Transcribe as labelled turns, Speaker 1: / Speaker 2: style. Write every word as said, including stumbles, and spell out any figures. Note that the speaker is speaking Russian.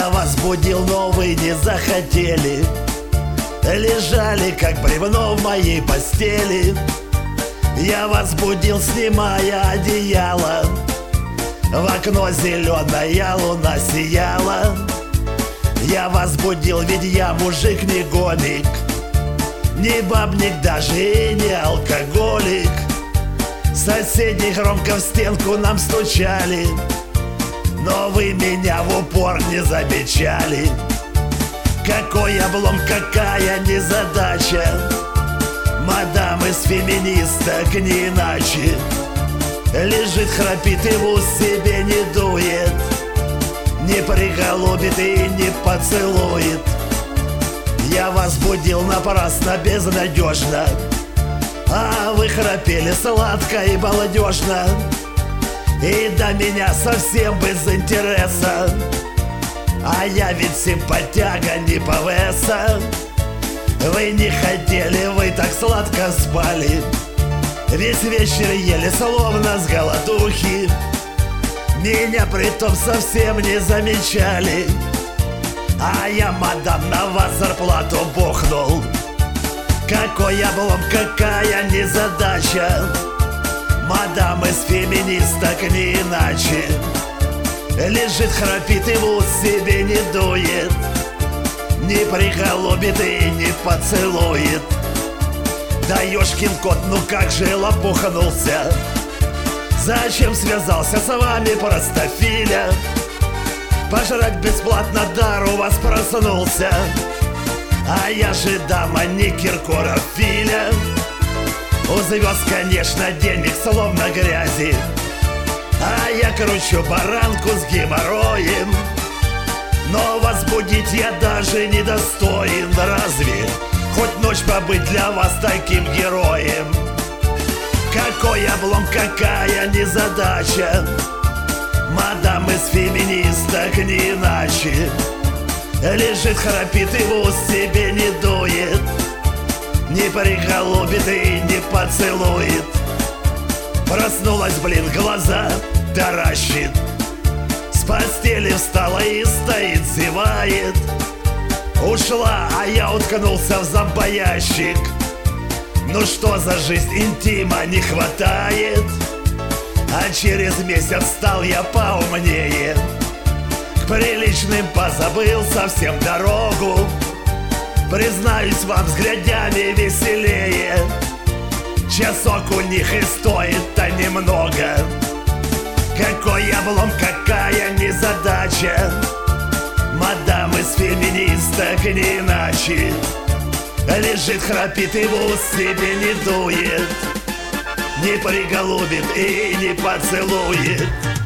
Speaker 1: Я вас будил, но вы не захотели. Лежали, как бревно в моей постели. Я вас будил, снимая одеяло. В окно зеленая луна сияла. Я вас будил, ведь я мужик не гомик, не бабник даже и не алкоголик. Соседи громко в стенку нам стучали, но вы меня в упор не замечали. Какой облом, какая незадача, мадам из феминисток не иначе. Лежит, храпит и в ус себе не дует, не приголубит и не поцелует. Я вас будил напрасно, безнадежно, а вы храпели сладко и балдежно. И до меня совсем без интереса, а я ведь симпатяга не повеса. Вы не хотели, вы так сладко спали, весь вечер ели словно с голодухи. Меня притом совсем не замечали, а я, мадам, на вас зарплату бухнул. Какой облом, какая незадача, мадам из феминисток не иначе. Лежит, храпит и в ус себе не дует, не приголубит и не поцелует. Да ёшкин кот, ну как же лопухнулся, зачем связался с вами, простофиля? Пожрать бесплатно, дар у вас проснулся, а я же дама не Киркоров Филя. У звезд, конечно, денег словно грязи, а я кручу баранку с геморроем. Но вас будить я даже не достоин. Разве хоть ночь побыть для вас таким героем? Какой облом, какая незадача, мадам из феминисток не иначе. Лежит, храпит и в ус себе не дует, не приголубит и не поцелует. Проснулась, блин, глаза таращит, с постели встала и стоит, зевает. Ушла, а я уткнулся в зомбоящик. Ну что за жизнь, интима не хватает. А через месяц стал я поумнее, к приличным позабыл совсем дорогу. Признаюсь вам, с грядями веселее, часок у них и стоит-то немного. Какой облом, какая незадача, мадам из феминисток не иначе. Лежит, храпит и в ус себе не дует, не приголубит и не поцелует.